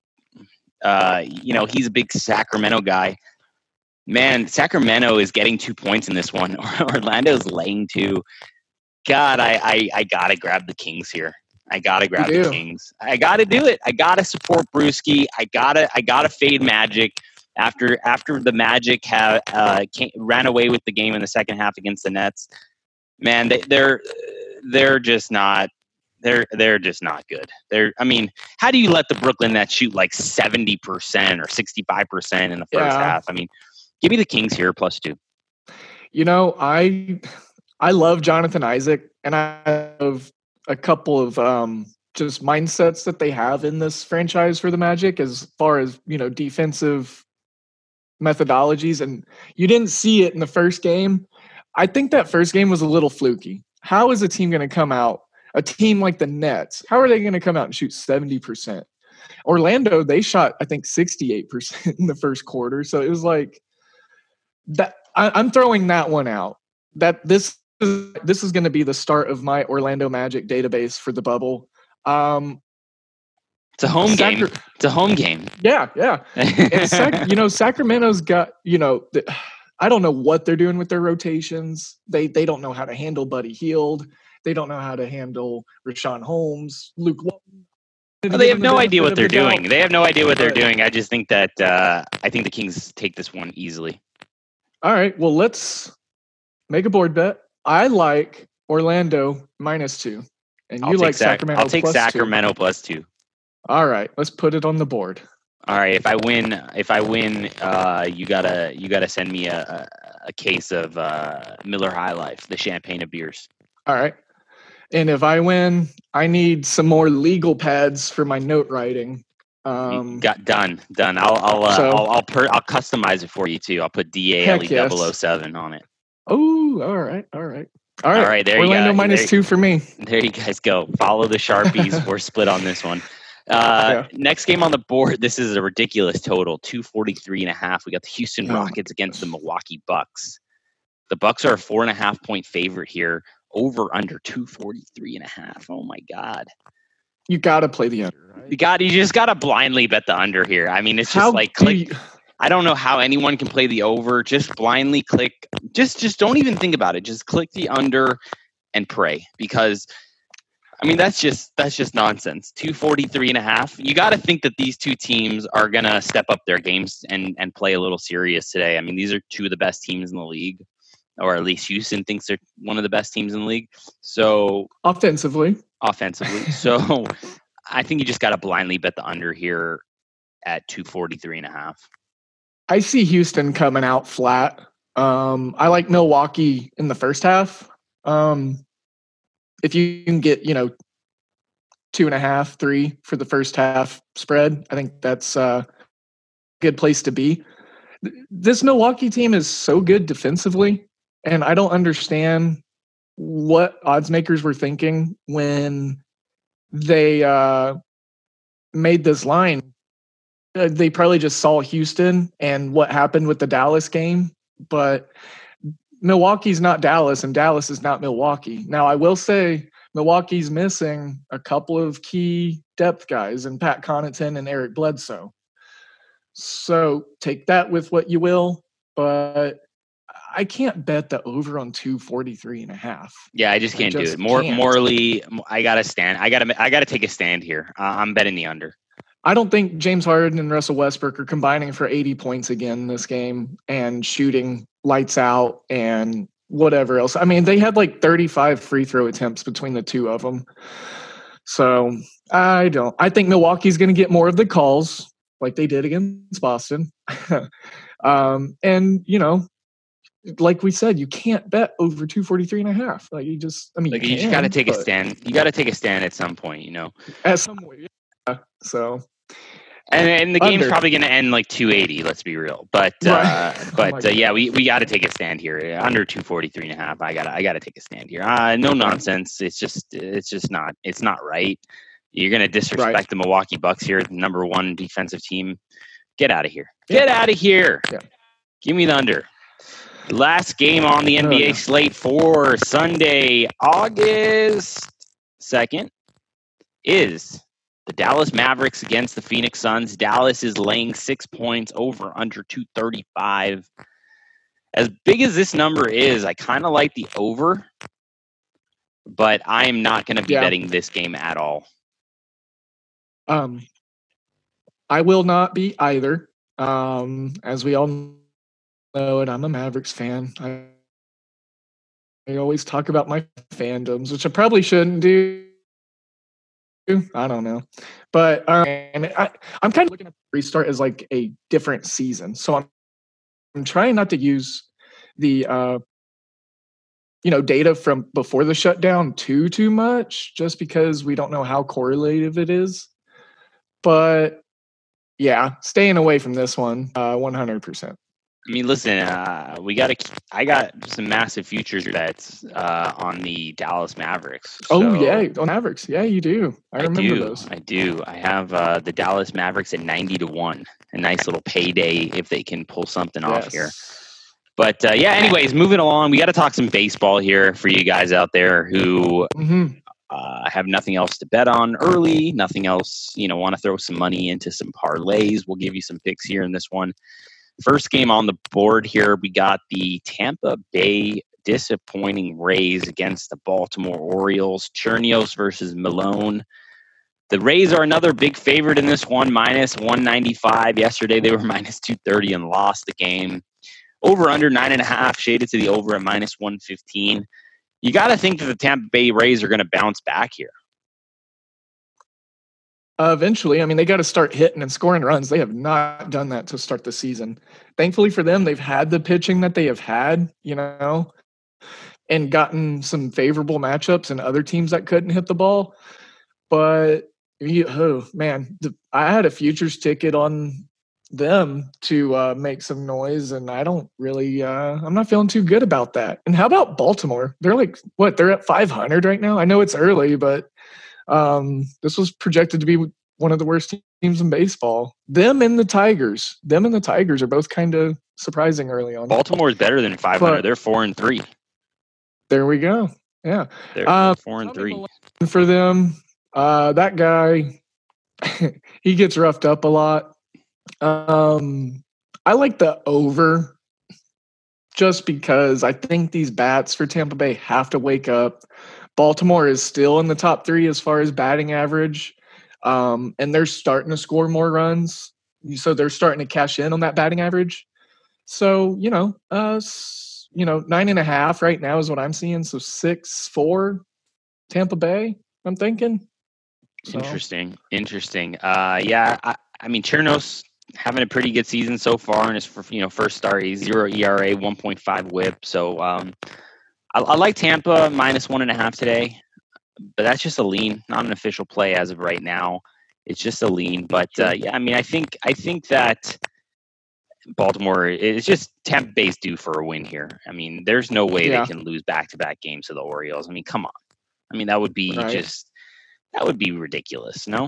Uh, you know, he's a big Sacramento guy. Man, Sacramento is getting two points in this one. Orlando's laying two. God, I, I, I gotta grab the Kings here. I gotta grab You the do. Kings. I gotta do it. I gotta support Brewski. I gotta I gotta fade Magic after after the Magic have uh, came, ran away with the game in the second half against the Nets. Man, they, they're they're just not they're they're just not good. They're I mean, how do you let the Brooklyn Nets shoot like seventy percent or sixty-five percent in the first Yeah. half? I mean, give me the Kings here plus two. You know, I I love Jonathan Isaac, and I have a couple of um, just mindsets that they have in this franchise for the Magic as far as, you know, defensive methodologies. And you didn't see it in the first game. I think that first game was a little fluky. How is a team going to come out a team like the Nets, how are they going to come out and shoot seventy percent? Orlando, they shot, I think, sixty-eight percent in the first quarter. So it was like that. I, I'm throwing that one out. That this is this is going to be the start of my Orlando Magic database for the bubble. Um, it's a home Sacra- game. It's a home game. Yeah, yeah. And Sac- you know, Sacramento's got, you know, the, I don't know what they're doing with their rotations. They they don't know how to handle Buddy Hield. They don't know how to handle Richaun Holmes, Luke Walton. Well, they have no idea what they're doing. They have no idea what they're doing. I just think that uh, I think the Kings take this one easily. All right. Well, let's make a board bet. I like Orlando minus two, and you I'll like Sac- Sacramento. I'll take plus Sacramento two. plus two. All right. Let's put it on the board. All right. If I win, if I win, uh, you gotta you gotta send me a, a, a case of uh, Miller High Life, the champagne of beers. All right. And if I win, I need some more legal pads for my note writing. Um, Got done, done. I'll I'll uh, so, I'll I'll, per, I'll customize it for you too. I'll put D A L E Heck yes. double oh seven on it. Oh, all right, all right, all right. All right, there you Orlando go. minus there, two for me. There you guys go. Follow the Sharpies. We're split on this one. Uh, Yeah. Next game on the board. This is a ridiculous total, two forty-three and a half. We got the Houston Oh. Rockets against the Milwaukee Bucks. The Bucks are a four and a half point favorite here. Over under two forty-three and a half. Oh my God. You got to play the under, right? You got you just got to blindly bet the under here. I mean, it's just How like do click. you- I don't know how anyone can play the over. Just blindly click. Just just don't even think about it. Just click the under and pray, because I mean that's just that's just nonsense. two forty-three and a half. You got to think that these two teams are going to step up their games and and play a little serious today. I mean, these are two of the best teams in the league, or at least Houston thinks they're one of the best teams in the league. So offensively. offensively. So I think you just got to blindly bet the under here at two forty-three and a half. I see Houston coming out flat. Um, I like Milwaukee in the first half. Um, if you can get, you know, two and a half, three for the first half spread, I think that's a good place to be. This Milwaukee team is so good defensively, and I don't understand what odds makers were thinking when they uh, made this line. Uh, they probably just saw Houston and what happened with the Dallas game, but Milwaukee's not Dallas and Dallas is not Milwaukee. Now, I will say Milwaukee's missing a couple of key depth guys in Pat Connaughton and Eric Bledsoe. So take that with what you will, but I can't bet the over on two forty-three and a half. Yeah, I just can't I do just it. More can't. morally, I gotta stand. I gotta. I gotta take a stand here. Uh, I'm betting the under. I don't think James Harden and Russell Westbrook are combining for eighty points again this game and shooting lights out and whatever else. I mean, they had like thirty-five free throw attempts between the two of them. So I don't. I think Milwaukee's going to get more of the calls like they did against Boston. um, and, you know, like we said, you can't bet over two forty-three and a half. Like you just, I mean, Like you, you, can, just gotta take a but stand. You gotta take a stand at some point, you know. at some way. Yeah. So. And and the game's Under. probably gonna end like two eighty. Let's be real. But uh, Right. Oh but my uh, yeah, we, we gotta take a stand here. Under two forty-three and a half. I gotta I gotta take a stand here. Uh, no nonsense. It's just it's just not it's not right. You're gonna disrespect Right. the Milwaukee Bucks here, the number one defensive team. Get out of here. Get out of here. Yeah. Give me the under. Last game on the N B A Oh, yeah. slate for Sunday, August second, is the Dallas Mavericks against the Phoenix Suns. Dallas is laying six points over under two thirty-five. As big as this number is, I kind of like the over, but I am not going to be Yeah. betting this game at all. Um, I will not be either. Um, as we all know, and I'm a Mavericks fan. I, I always talk about my fandoms, which I probably shouldn't do. I don't know, but um, and I, I'm kind of looking at the restart as like a different season. So I'm I'm trying not to use the uh, you know data from before the shutdown too too much, just because we don't know how correlative it is. But yeah, staying away from this one, uh, one hundred percent. I mean, listen, uh, we got to. I got some massive futures bets uh, on the Dallas Mavericks. Oh So yeah, on Mavericks. Yeah, you do. I, I remember do. those. I do. I have uh, the Dallas Mavericks at ninety to one. A nice little payday if they can pull something off here. Yes. But uh, yeah, anyways, moving along, we got to talk some baseball here for you guys out there who hmm uh, have nothing else to bet on early, nothing else, you know, want to throw some money into some parlays. We'll give you some picks here in this one. First game on the board here, we got the Tampa Bay disappointing Rays against the Baltimore Orioles. Churnios versus Malone. The Rays are another big favorite in this one, minus one ninety-five. Yesterday they were minus two thirty and lost the game. Over under nine and a half, shaded to the over at minus one fifteen. You got to think that the Tampa Bay Rays are going to bounce back here. Uh, eventually, I mean, they got to start hitting and scoring runs. They have not done that to start the season. Thankfully for them, they've had the pitching that they have had, you know, and gotten some favorable matchups and other teams that couldn't hit the ball. But, you, oh, man, the, I had a futures ticket on them to uh, make some noise, and I don't really uh, – I'm not feeling too good about that. And how about Baltimore? They're like, what, they're at five hundred right now? I know it's early, but – Um, this was projected to be one of the worst teams in baseball. Them and the Tigers. Them and the Tigers are both kind of surprising early on. Baltimore is better than five hundred. But, they're four and three. There we go. Yeah. They're, uh, they're four and three. For them, uh, that guy, he gets roughed up a lot. Um, I like the over just because I think these bats for Tampa Bay have to wake up. Baltimore is still in the top three as far as batting average, um, and they're starting to score more runs. So they're starting to cash in on that batting average. So, you know, uh, you know, nine and a half right now is what I'm seeing. So six, four, Tampa Bay, I'm thinking. So. Interesting. Interesting. Uh, yeah, I, I mean, Churnios having a pretty good season so far in his you know, first start. He's zero E R A, one point five whip. So, um, I, I like Tampa minus one and a half today, but that's just a lean, not an official play as of right now. It's just a lean, but uh, yeah, I mean, I think I think that Baltimore is just Tampa Bay's due for a win here. I mean, there's no way yeah. they can lose back-to-back games to the Orioles. I mean, come on. I mean, that would be right. just that would be ridiculous. No,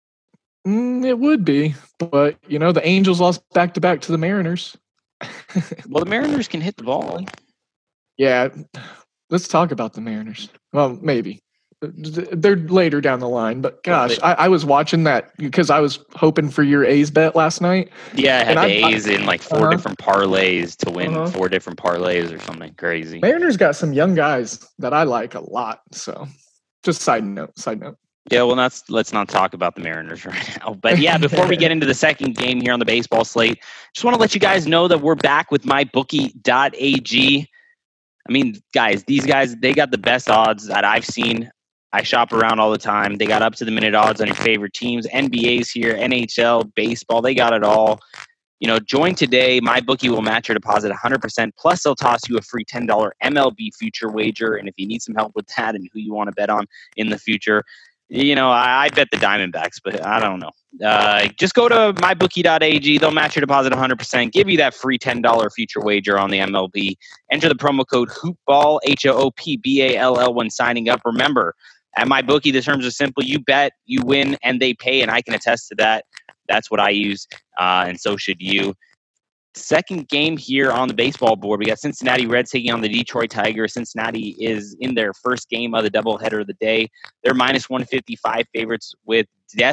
mm, it would be, but you know, the Angels lost back-to-back to the Mariners. Well, the Mariners can hit the ball. Yeah, let's talk about the Mariners. Well, maybe. They're later down the line, but gosh, I, I was watching that because I was hoping for your A's bet last night. Yeah, I had and the I, A's in like four uh-huh. different parlays to win uh-huh. four different parlays or something crazy. Mariners got some young guys that I like a lot. So just side note, side note. Yeah, well, let's let's not talk about the Mariners right now. But yeah, before we get into the second game here on the baseball slate, just want to let you guys know that we're back with my bookie dot a g. I mean, guys, these guys, they got the best odds that I've seen. I shop around all the time. They got up to the minute odds on your favorite teams. N B A's here, N H L, baseball, they got it all. You know, join today. MyBookie will match your deposit one hundred percent. Plus, they'll toss you a free ten dollars M L B future wager. And if you need some help with that and who you want to bet on in the future, you know, I, I bet the Diamondbacks, but I don't know. Uh, just go to my bookie dot a g. They'll match your deposit one hundred percent. Give you that free ten dollars future wager on the M L B. Enter the promo code HOOPBALL, H O O P B A L L, when signing up. Remember, at MyBookie, the terms are simple. You bet, you win, and they pay, and I can attest to that. That's what I use, uh, and so should you. Second game here on the baseball board, we got Cincinnati Reds taking on the Detroit Tigers. Cincinnati is in their first game of the doubleheader of the day. They're minus one fifty-five favorites with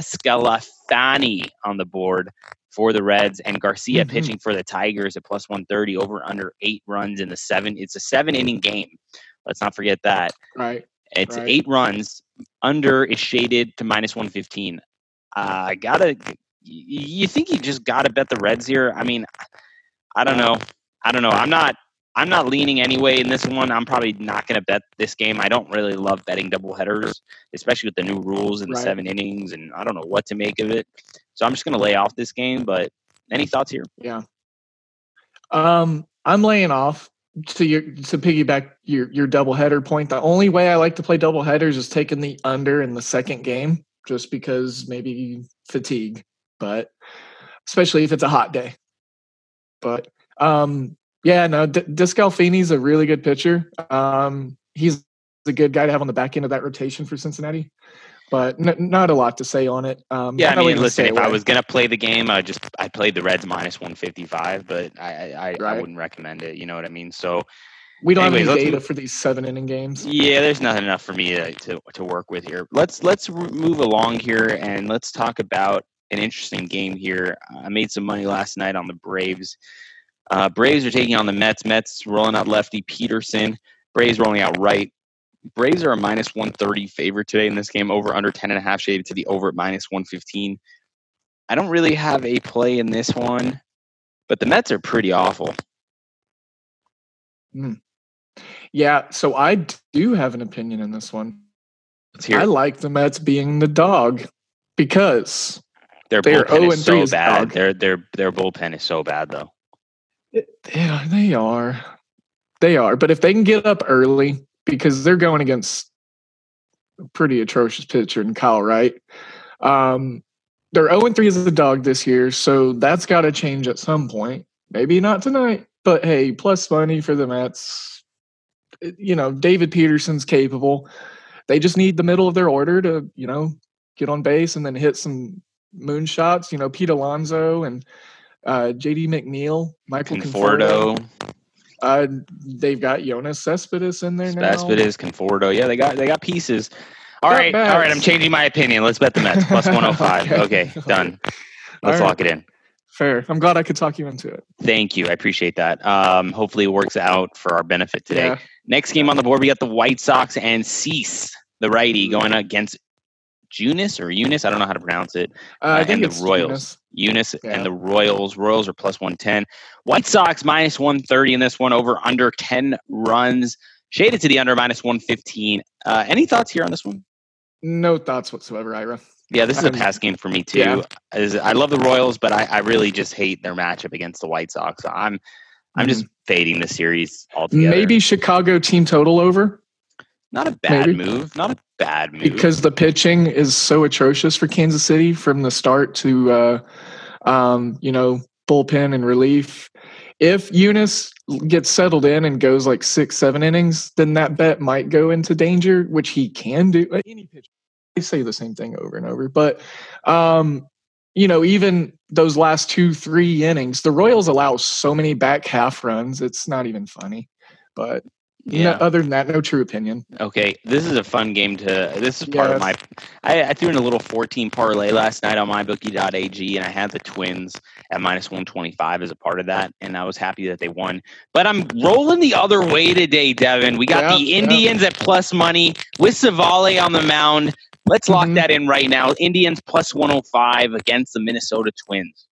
Descalafani on the board for the Reds and Garcia mm-hmm. pitching for the Tigers at plus one thirty, over under eight runs in the seven. It's a seven-inning game. Let's not forget that. Right. It's right. eight runs. Under is shaded to minus one fifteen. Uh, I gotta. You think you just gotta bet the Reds here? I mean, I don't know. I don't know. I'm not. I'm not leaning anyway in this one. I'm probably not going to bet this game. I don't really love betting doubleheaders, especially with the new rules and the right. seven innings, and I don't know what to make of it. So I'm just going to lay off this game. But any thoughts here? Yeah. Um, I'm laying off to your to piggyback your your doubleheader point. The only way I like to play doubleheaders is taking the under in the second game, just because maybe fatigue, but especially if it's a hot day. But Um, yeah, no, D- Descalfini's a really good pitcher. Um, he's a good guy to have on the back end of that rotation for Cincinnati, but n- not a lot to say on it. Um, Yeah, I probably mean, gonna listen, stay if I away. was gonna play the game, I just I played the Reds minus one fifty-five, but I I, I, I Right. wouldn't recommend it. You know what I mean? So we don't anyways, have let's any data move- for these seven inning games. yeah, there's nothing enough for me to, to to work with here. Let's let's r- move along here and let's talk about an interesting game here. I made some money last night on the Braves. Uh, Braves are taking on the Mets. Mets rolling out lefty Peterson. Braves rolling out right. Braves are a minus one thirty favorite today in this game. Over under ten and a half shaded to the over at minus one fifteen. I don't really have a play in this one, but the Mets are pretty awful. Mm. Yeah, so I do have an opinion in this one. Let's hear I it. like the Mets being the dog because Their they're bullpen oh is and three so as a bad. dog. Their their their bullpen is so bad though. Yeah, they are. They are. But if they can get up early, because they're going against a pretty atrocious pitcher in Kyle Wright. Um, they're oh and three as a dog this year, so that's got to change at some point. Maybe not tonight, but hey, plus money for the Mets. You know, David Peterson's capable. They just need the middle of their order to, you know, get on base and then hit some moonshots. You know, Pete Alonso and uh, J D McNeil, Michael Conforto. Conforto, Uh, they've got Jonas Cespedes in there now. Cespedes, Conforto. Yeah, they got they got pieces. All Got right, all bats. right. I'm changing my opinion. Let's bet the Mets plus one oh five. Okay, Okay. done. Let's All right. lock it in. Fair. I'm glad I could talk you into it. Thank you. I appreciate that. Um, hopefully, it works out for our benefit today. Yeah. Next game on the board, we got the White Sox and Cease, the righty, going against Junis or Eunice. I don't know how to pronounce it. Uh, I Uh, think and the it's Royals. Eunice. Eunice Yeah. and the Royals. Royals are plus one ten. White Sox minus one thirty in this one, over under ten runs. Shaded to the under minus one fifteen. Uh, any thoughts here on this one? No thoughts whatsoever, Ira. Yeah, this is a Um, pass game for me too. yeah. As- I love the Royals, but I, I really just hate their matchup against the White Sox. I'm I'm just fading the series altogether. Maybe Chicago team total over not a bad maybe. move. Not a bad move. because the pitching is so atrocious for Kansas City from the start to, uh, um, you know, bullpen and relief. If Eunice gets settled in and goes like six, seven innings, then that bet might go into danger, which he can do. Any pitcher, they say the same thing over and over. But, um, you know, even those last two, three innings, the Royals allow so many back half runs. It's not even funny. But yeah. no, other than that, no true opinion. Okay, this is a fun game to. This is part of my. I, I threw in a little fourteen parlay last night on my bookie dot a g, and I had the Twins at minus one twenty-five as a part of that, and I was happy that they won. But I'm rolling the other way today, Devin. We got Yeah, the yeah. Indians at plus money with Savale on the mound. Let's lock Mhm. that in right now. Indians plus one oh five against the Minnesota Twins.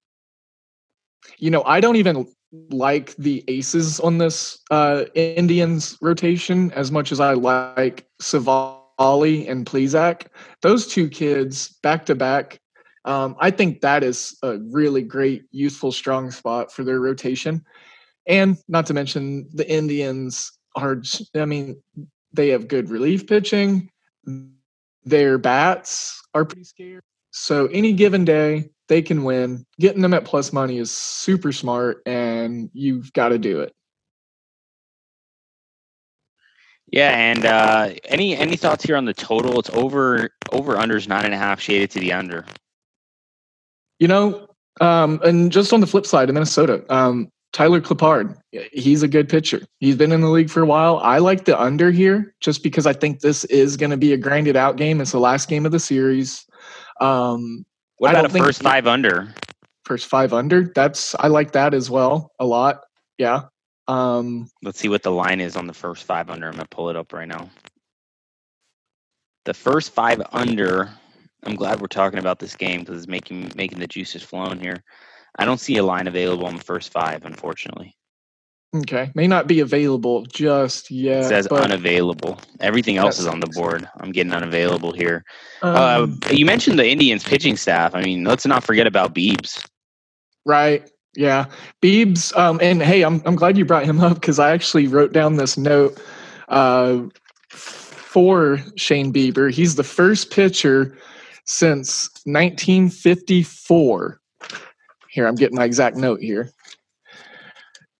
You know, I don't even like the aces on this uh, Indians rotation as much as I like Savali and Plezak. Those two kids back to back. Um, I think that is a really great, youthful, strong spot for their rotation. And not to mention the Indians are, j- I mean, they have good relief pitching. Their bats are pretty scary. So any given day, they can win. Getting them at plus money is super smart, and you've got to do it. Yeah, and uh, any any thoughts here on the total? It's over over unders nine and a half, shaded to the under. You know, um, and just on the flip side, in Minnesota, um, Tyler Clippard, he's a good pitcher. He's been in the league for a while. I like the under here just because I think this is going to be a grinded out game. It's the last game of the series. Um, What I about don't a think- first five under? First five under. That's I like that as well a lot. Yeah. Um, Let's see what the line is on the first five under. I'm gonna pull it up right now. The first five under. I'm glad we're talking about this game because it's making making the juices flowing here. I don't see a line available on the first five, unfortunately. okay. May not be available just yet. It says but, unavailable. Everything else That is on the sucks. board. I'm getting unavailable here. um, uh, you mentioned the Indians pitching staff. I mean, let's not forget about Beebs. Right. Yeah. Beebs. Um, and hey, I'm I'm glad you brought him up because I actually wrote down this note uh, for Shane Bieber. He's the first pitcher since nineteen fifty-four. Here, I'm getting my exact note here.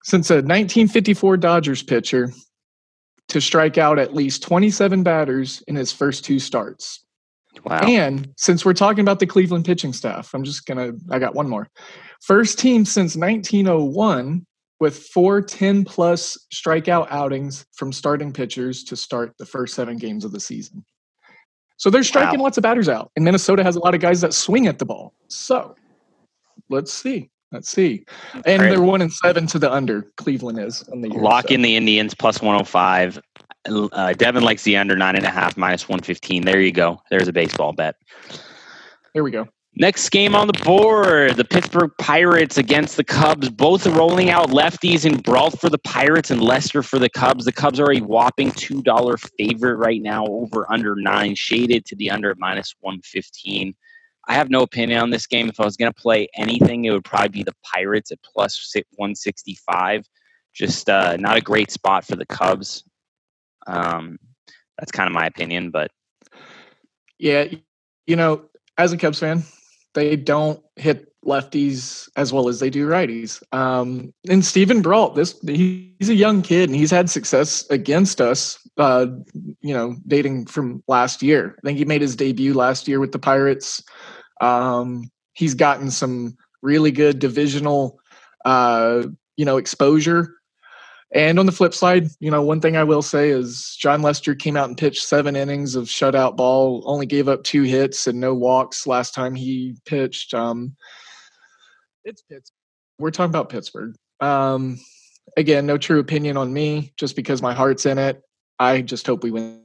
since a nineteen fifty-four Dodgers pitcher to strike out at least twenty-seven batters in his first two starts. Wow. And since we're talking about the Cleveland pitching staff, I'm just going to, I got one more. First team since nineteen oh one with four ten-plus strikeout outings from starting pitchers to start the first seven games of the season. So they're striking Wow. lots of batters out. And Minnesota has a lot of guys that swing at the ball. So let's see. Let's see. And All right. they're one and seven to the under. Cleveland is on the year. Lock so. in the Indians plus one oh five. Uh, Devin likes the under nine and a half minus one fifteen. There you go. There's a baseball bet. There we go. Next game on the board, the Pittsburgh Pirates against the Cubs. Both rolling out lefties in Brault for the Pirates and Lester for the Cubs. The Cubs are a whopping two dollars favorite right now, over under nine, shaded to the under at minus one fifteen. I have no opinion on this game. If I was going to play anything, it would probably be the Pirates at plus one sixty-five. Just uh, not a great spot for the Cubs. Um, that's kind of my opinion, but Yeah, you know, as a Cubs fan, they don't hit lefties as well as they do righties. Um, and Steven Brault, this he, he's a young kid and he's had success against us. Uh, you know, dating from last year. I think he made his debut last year with the Pirates. Um, he's gotten some really good divisional, uh, you know, exposure. And on the flip side, you know, one thing I will say is John Lester came out and pitched seven innings of shutout ball, only gave up two hits and no walks last time he pitched. Um, it's Pittsburgh. We're talking about Pittsburgh. Um, again, no true opinion on me, just because my heart's in it. I just hope we win.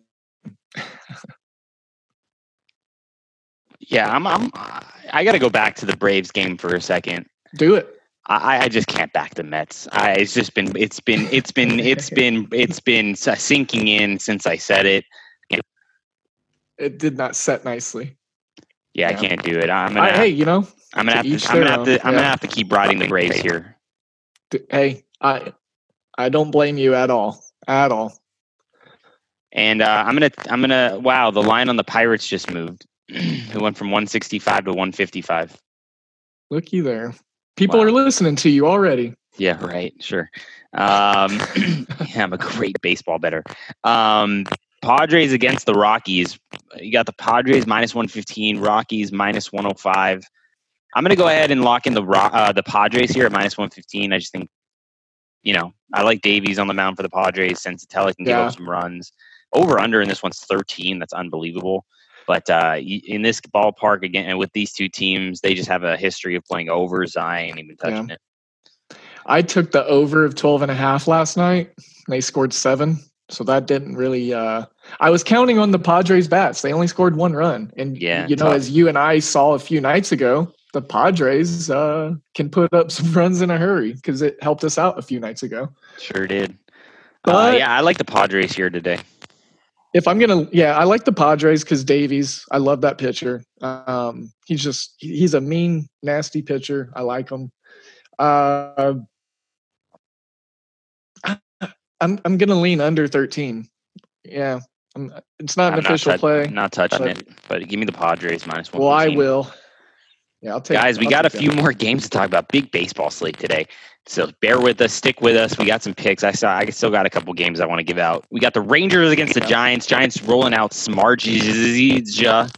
yeah, I'm. I'm I got to go back to the Braves game for a second. Do it. I, I just can't back the Mets. I, it's just been, it's been, it's been, it's been, it's been sinking in since I said it. It did not set nicely. Yeah, Yeah. I can't do it. I'm gonna. I, hey, you know, I'm gonna to have each to. I'm gonna their have to. own. I'm gonna Yeah. have to keep riding the Braves here. d- hey, I, I don't blame you at all, at all. And uh, I'm gonna. I'm gonna. Wow, the line on the Pirates just moved. It went from one sixty-five to one fifty-five. Looky there. People Wow. are listening to you already. Yeah, right. Sure. Um, yeah, I'm a great baseball bettor. Um, Padres against the Rockies. You got the Padres minus one fifteen, Rockies minus one oh five. I'm going to go ahead and lock in the Ro- uh, the Padres here at minus one fifteen. I just think, you know, I like Davies on the mound for the Padres. Sensatella can give Yeah. up some runs. Over under in this one's thirteen. That's unbelievable. But uh, in this ballpark, again, and with these two teams, they just have a history of playing overs. I ain't even touching Yeah. it. I took the over of twelve and a half last night. They scored seven. So that didn't really, uh, I was counting on the Padres bats. They only scored one run. And, Yeah, you know, tough. as you and I saw a few nights ago, the Padres uh, can put up some runs in a hurry because it helped us out a few nights ago. Sure did. Uh, But- yeah, I like the Padres here today. If I'm going to, yeah, I like the Padres because Davies, I love that pitcher. Um, he's just, he's a mean, nasty pitcher. I like him. Uh, I'm I'm going to lean under thirteen. Yeah, I'm, it's not an I'm official not tou- play. I'm not touching but- it, but give me the Padres minus one. Well, I will. Yeah, I'll take. Guys, we I'll got a take few that. more games to talk about. Big baseball slate today. So bear with us, stick with us. We got some picks. I saw. I still got a couple games I want to give out. We got the Rangers against the Giants. Giants rolling out Smartja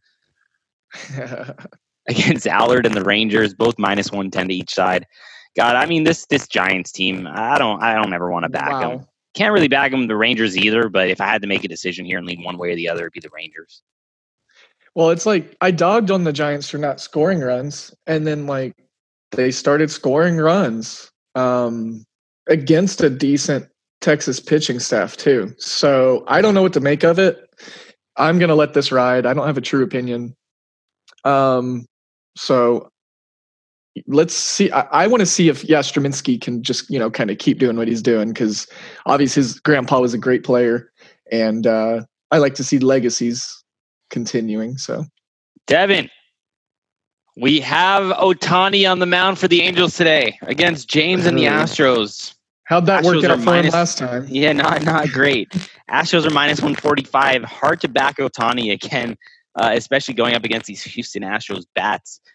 against Allard and the Rangers, both minus one ten to each side. God, I mean this this Giants team. I don't. I don't ever want to back them. Wow. Can't really back them the Rangers either. But if I had to make a decision here and lean one way or the other, it'd be the Rangers. Well, it's like I dogged on the Giants for not scoring runs, and then like they started scoring runs um, against a decent Texas pitching staff too. So I don't know what to make of it. I'm gonna let this ride. I don't have a true opinion. Um, so let's see. I, I want to see if Yastrzemski can just you know kind of keep doing what he's doing because obviously his grandpa was a great player, and uh, I like to see legacies continuing. So Devin, we have Ohtani on the mound for the Angels today against James and the Astros. how'd that work Astros are out for him minus- last time? Yeah, not not great. Astros are minus one forty-five. Hard to back Ohtani again, uh, especially going up against these Houston Astros bats.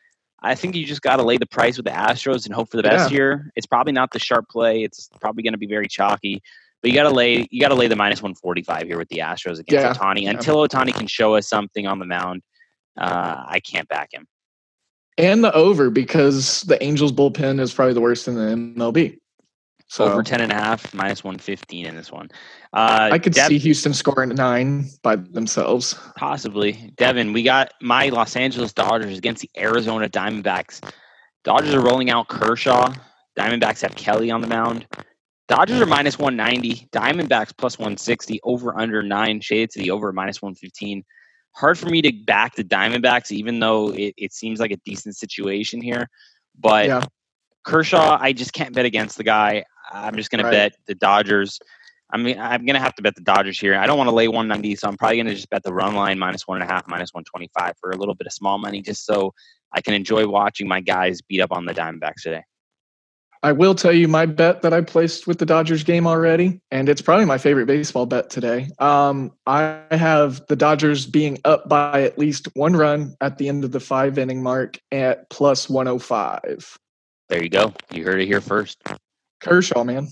I think you just got to lay the price with the Astros and hope for the best Yeah. here. It's probably not the sharp play. It's probably going to be very chalky. But you got to lay you got to lay the minus one forty-five here with the Astros against Yeah. Ohtani. Yeah. Until Ohtani can show us something on the mound, uh, I can't back him. And the over, because the Angels bullpen is probably the worst in the M L B. So Over ten and a half, minus one fifteen in this one. Uh, I could Dev- see Houston scoring nine by themselves. Possibly. Devin, we got my Los Angeles Dodgers against the Arizona Diamondbacks. Dodgers are rolling out Kershaw. Diamondbacks have Kelly on the mound. Dodgers are minus one ninety. Diamondbacks plus one sixty. Over under nine. Shaded to the over minus one fifteen. Hard for me to back the Diamondbacks, even though it, it seems like a decent situation here. But Yeah. Kershaw, I just can't bet against the guy. I'm just going Right. to bet the Dodgers. I mean, I'm going to have to bet the Dodgers here. I don't want to lay one ninety, so I'm probably going to just bet the run line minus one and a half, minus one twenty-five for a little bit of small money, just so I can enjoy watching my guys beat up on the Diamondbacks today. I will tell you my bet that I placed with the Dodgers game already, and it's probably my favorite baseball bet today. Um, I have the Dodgers being up by at least one run at the end of the five inning mark at plus one oh five. There you go. You heard it here first. Kershaw, man.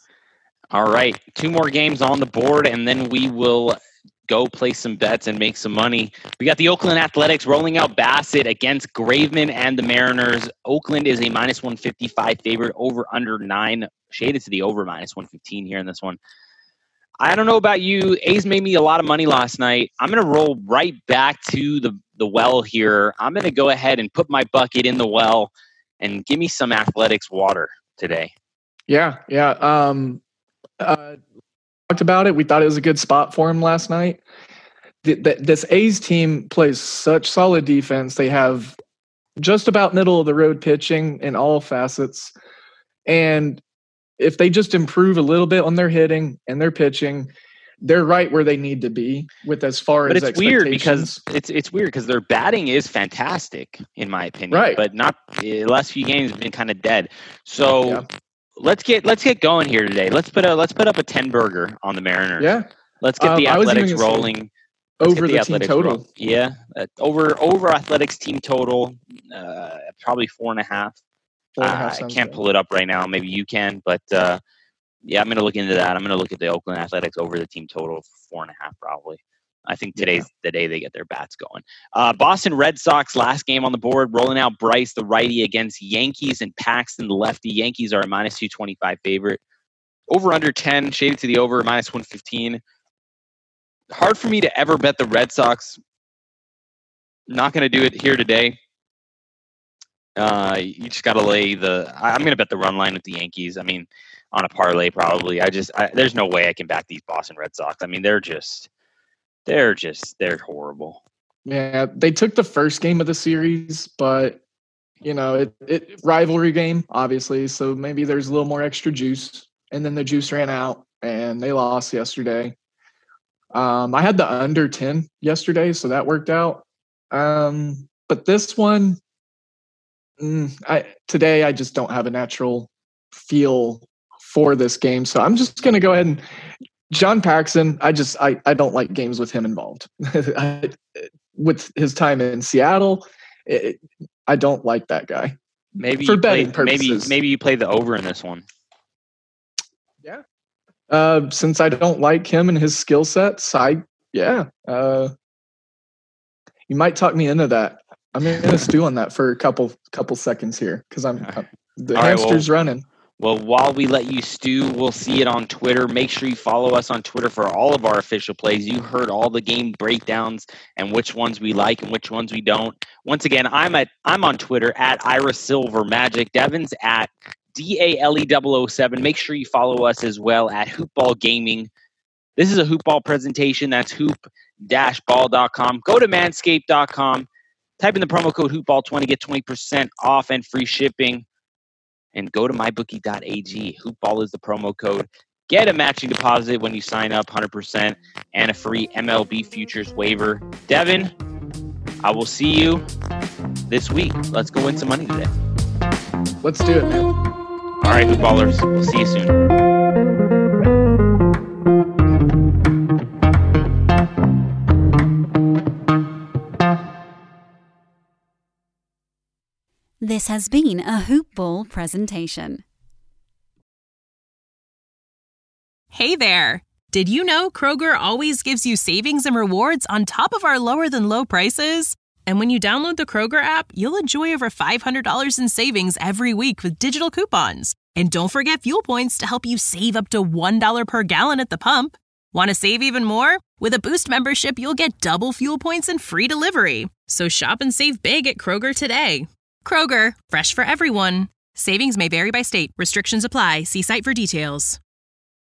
All right. Two more games on the board, and then we will go place some bets and make some money. We got the Oakland Athletics rolling out Bassett against Graveman and the Mariners. Oakland is a minus one fifty-five favorite, over under nine. Shaded to the over minus one fifteen here in this one. I don't know about you. A's made me a lot of money last night. I'm going to roll right back to the, the well here. I'm going to go ahead and put my bucket in the well and give me some Athletics water today. Yeah, yeah. Um, uh, talked about it. We thought it was a good spot for him last night. The, the, this A's team plays such solid defense. They have just about middle of the road pitching in all facets. And if they just improve a little bit on their hitting and their pitching, they're right where they need to be with as far But as it's weird expectations. because it's it's weird because their batting is fantastic in my opinion, Right. but not the last few games have been kind of dead. So Yeah. let's get let's get going here today. Let's put a let's put up a ten burger on the Mariners. Yeah, Let's get Um, the I was even Athletics gonna say rolling. Let's over get the, team Athletics total. roll- Yeah, uh, over over Athletics team total, uh, probably four and a half. Four and a Uh, half I sounds can't good. pull it up right now. Maybe you can, but uh, yeah, I'm going to look into that. I'm going to look at the Oakland Athletics over the team total, four and a half probably. I think today's the day they get their bats going. Uh, Boston Red Sox, last game on the board, rolling out Bryce, the righty, against Yankees and Paxton, the lefty. Yankees are a minus two twenty-five favorite. Over under ten, shaded to the over, minus one fifteen. Hard for me to ever bet the Red Sox. Not going to do it here today. Uh, you just got to lay the. I, I'm going to bet the run line with the Yankees. I mean, on a parlay probably. I just I, there's no way I can back these Boston Red Sox. I mean, they're just they're just they're horrible. Yeah, they took the first game of the series, but you know, it, it rivalry game, obviously. So maybe there's a little more extra juice, and then the juice ran out, and they lost yesterday. Um, I had the under ten yesterday, so that worked out. Um, but this one, mm, I today I just don't have a natural feel for this game, so I'm just going to go ahead and John Paxson. I just I I don't like games with him involved. I, with his time in Seattle, it, I don't like that guy. Maybe For you play, betting maybe purposes. maybe you play the over in this one. Yeah. Uh, since I don't like him and his skill sets, I yeah. Uh, you might talk me into that. I'm gonna stew on that for a couple couple seconds here because I'm, I'm the All right, hamster's running. Well, while we let you stew, we'll see it on Twitter. Make sure you follow us on Twitter for all of our official plays. You heard all the game breakdowns and which ones we like and which ones we don't. Once again, I'm at I'm on Twitter at Ira Silver Magic. Devin's at D A L E double oh seven. Make sure you follow us as well at Hoopball Gaming. This is a Hoopball presentation. That's hoop dash ball dot com. Go to manscaped dot com. Type in the promo code hoopball twenty. Get twenty percent off and free shipping. And go to my bookie dot a g. Hoopball is the promo code. Get a matching deposit when you sign up, one hundred percent, and a free M L B futures waiver. Devin, I will see you this week. Let's go win some money today. Let's do it, man. All right, Hoopballers. We'll see you soon. This has been a Hoop Ball presentation. Hey there! Did you know Kroger always gives you savings and rewards on top of our lower-than-low prices? And when you download the Kroger app, you'll enjoy over five hundred dollars in savings every week with digital coupons. And don't forget fuel points to help you save up to one dollar per gallon at the pump. Want to save even more? With a Boost membership, you'll get double fuel points and free delivery. So shop and save big at Kroger today. Kroger, fresh for everyone. Savings may vary by state. Restrictions apply. See site for details.